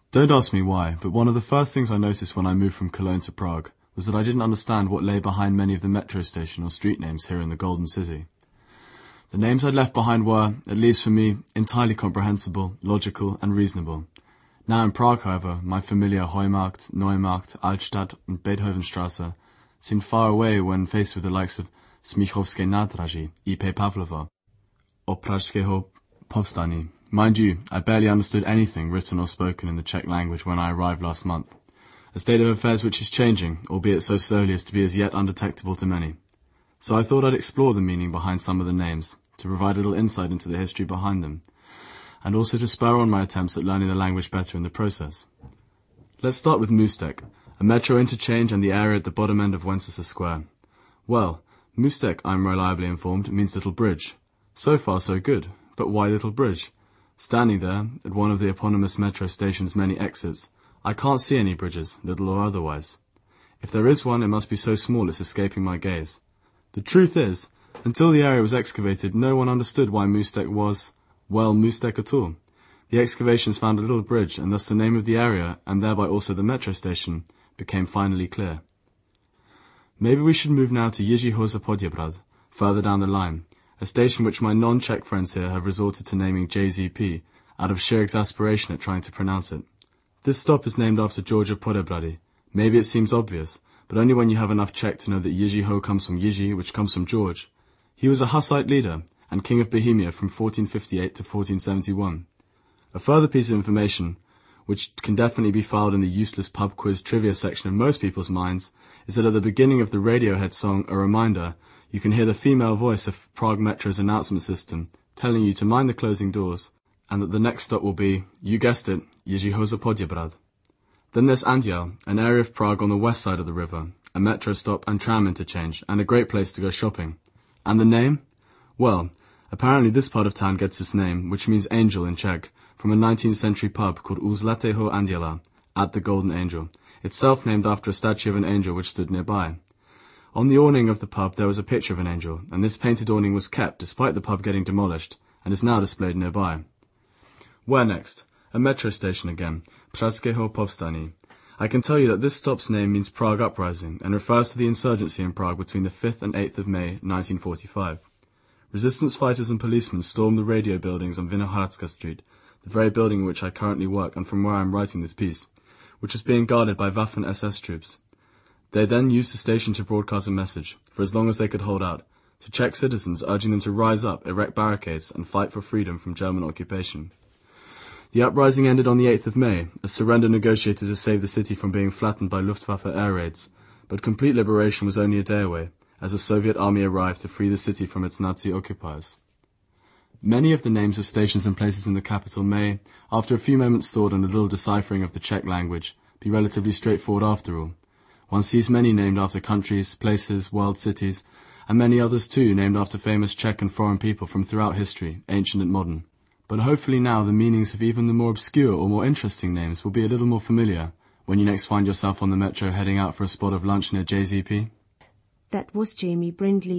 Don't ask me why, but one of the first things I noticed when I moved from Cologne to Prague was that I didn't understand what lay behind many of the metro station or street names here in the Golden City. The names I'd left behind were, at least for me, entirely comprehensible, logical and reasonable. Now in Prague, however, my familiar Heumarkt, Neumarkt, Altstadt and Beethovenstrasse seemed far away when faced with the likes of Smíchovské nádraží, IP Pavlova, or Pražského povstání. Mind you, I barely understood anything written or spoken in the Czech language when I arrived last month, a state of affairs which is changing, albeit so slowly as to be as yet undetectable to many. So I thought I'd explore the meaning behind some of the names, to provide a little insight into the history behind them, and also to spur on my attempts at learning the language better in the process. Let's start with Můstek, a metro interchange and the area at the bottom end of Wenceslas Square. Well, Můstek, I'm reliably informed, means little bridge. So far so good, but why little bridge? Standing there, at one of the eponymous metro station's many exits, I can't see any bridges, little or otherwise. If there is one, it must be so small it's escaping my gaze. The truth is, until the area was excavated, no one understood why Můstek was, well, Můstek at all. The excavations found a little bridge, and thus the name of the area, and thereby also the metro station, became finally clear. Maybe we should move now to Jiří Hoza Poděbrad, further down the line, a station which my non-Czech friends here have resorted to naming JZP, out of sheer exasperation at trying to pronounce it. This stop is named after George of Poděbrady. Maybe it seems obvious, but only when you have enough Czech to know that Jiří Ho comes from Jiří, which comes from George. He was a Hussite leader and king of Bohemia from 1458 to 1471. A further piece of information, which can definitely be filed in the useless pub quiz trivia section of most people's minds, is that at the beginning of the Radiohead song A Reminder, you can hear the female voice of Prague Metro's announcement system telling you to mind the closing doors, and that the next stop will be, you guessed it, Jiří Hoza Poděbrad. Then there's Anděl, an area of Prague on the west side of the river, a metro stop and tram interchange, and a great place to go shopping. And the name? Well, apparently this part of town gets its name, which means angel in Czech, from a 19th century pub called U Zlatého Anděla, at the Golden Angel, itself named after a statue of an angel which stood nearby. On the awning of the pub there was a picture of an angel, and this painted awning was kept despite the pub getting demolished, and is now displayed nearby. Where next? A metro station again, Pražského povstání. I can tell you that this stop's name means Prague Uprising, and refers to the insurgency in Prague between the 5th and 8th of May 1945. Resistance fighters and policemen stormed the radio buildings on Vinohradska Street, the very building in which I currently work and from where I am writing this piece, which is being guarded by Waffen-SS troops. They then used the station to broadcast a message, for as long as they could hold out, to Czech citizens urging them to rise up, erect barricades, and fight for freedom from German occupation. The uprising ended on the 8th of May, as surrender negotiated to save the city from being flattened by Luftwaffe air raids, but complete liberation was only a day away, as the Soviet army arrived to free the city from its Nazi occupiers. Many of the names of stations and places in the capital may, after a few moments' thought and a little deciphering of the Czech language, be relatively straightforward after all. One sees many named after countries, places, world cities, and many others too named after famous Czech and foreign people from throughout history, ancient and modern. But hopefully now the meanings of even the more obscure or more interesting names will be a little more familiar when you next find yourself on the metro heading out for a spot of lunch near JZP. That was Jamie Brindley.